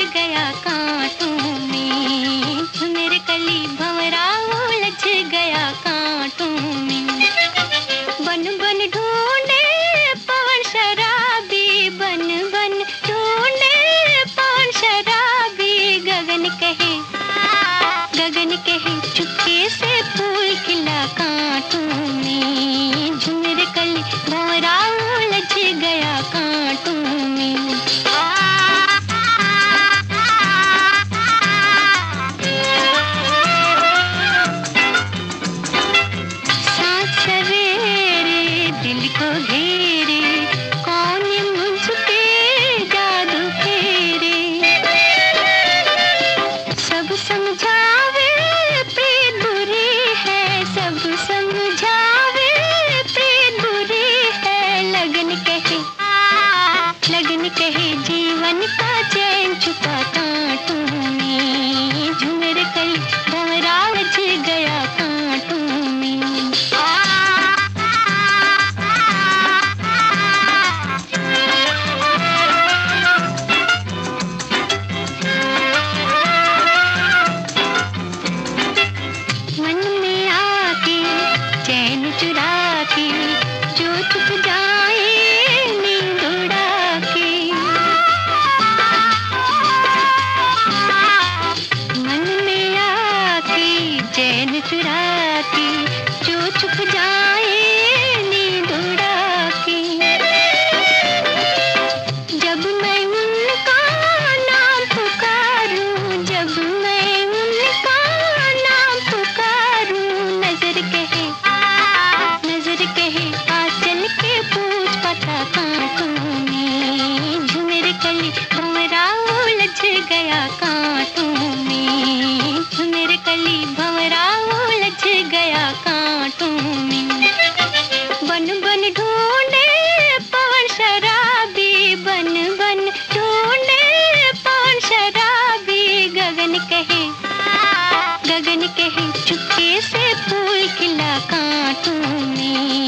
गया कांटों में, मेरे कली भंवरा उलझ गया कांटों में। बन बन ढूंढे पवन शराबी, बन बन ढूंढे पवन शराबी। गगन कहे चुपके से फूल खिला कांटों में, झुमर कली भंवरा उलझ गया कांटों में। सांस सवेरे दिल को घेरे, कौन मुझ पे जादू फेरे। सब समझावे प्रीत बुरी है, सब समझावे प्रीत बुरी है। लगन कहे जीवन का चैन छुपा कांटों में, झुमर कली भंवरा उलझ गया कांटों में। मन में आके चैन चुरा के, जो छुप जाए नींद उड़ा के। मन में आके चैन चुरा के, जो छुप जाए नींद उड़ा के। जब मैं उनका नाम पुकारूं, जब मैं उनका नाम पुकारूं, नजर कहे आ चल के पूछ पता कांटों में, झुमर कली भंवरा उलझ गया कांटों में, झुमर कली भंवरा उलझ गया कांटों में। बन बन ढूंढे पवन शराबी, बन बन ढूंढे पवन शराबी। गगन कहे चुपके से फूल खिला कांटों में,